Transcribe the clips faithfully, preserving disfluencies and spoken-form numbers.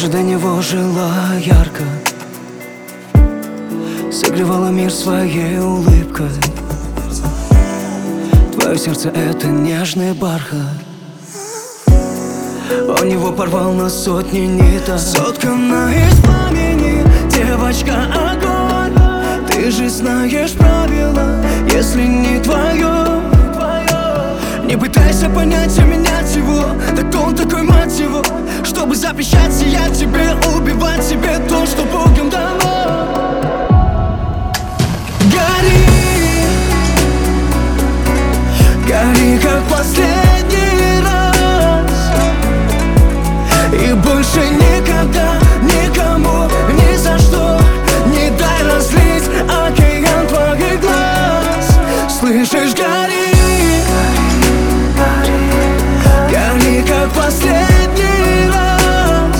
же до него жила ярко, согревала мир своей улыбкой. Твое сердце — это нежный бархат. Он его порвал на сотни ниток. Соткана из пламени, девочка, огонь. Ты же знаешь правила, если не твое. Не пытайся понять и менять его, так он такой, мать его, чтобы запрещать сиять тебе, убивать себе то, что Богом дано. Гори, гори, как последний раз, и больше никогда никому ни за что не дай разлить океан твоих глаз. Слышишь, гори, как последний раз.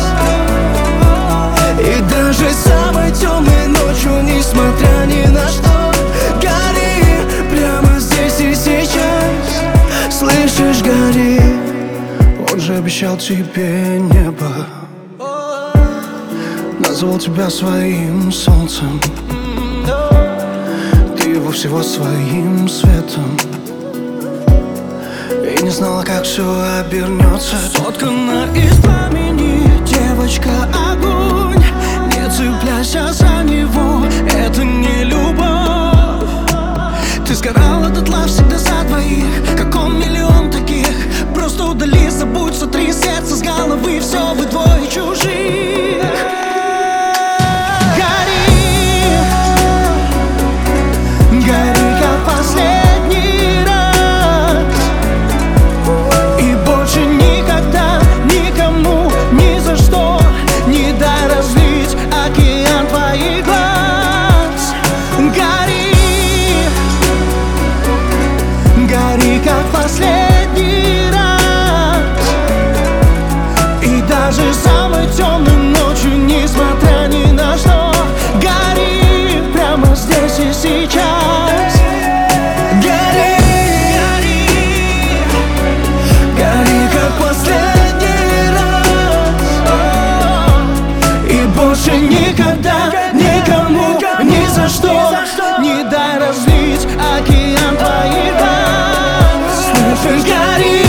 И даже самой темной ночью, несмотря ни на что, гори прямо здесь и сейчас. Слышишь, гори. Он же обещал тебе небо, назвал тебя своим солнцем, ты его всего своим светом. И не знала, как все обернется. Соткана из пламени, девочка, огонь. Не цепляйся за него, это не любовь. Ты сгорала дотла всегда за двоих, как он миллион таких. Просто удали, забудь, сотри сердце с головы, все вы двое чужих. Гори, гори, как последний раз. Как последний раз. И даже самой темной ночью, несмотря ни на что, гори прямо здесь и сейчас. Гори, гори, гори, как последний раз. И больше никогда никому ни за что не дай разлить океан твоих глаз. Гори,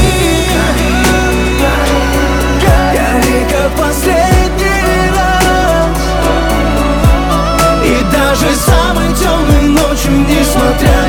гори, как последний раз. И даже самой темной ночью, несмотря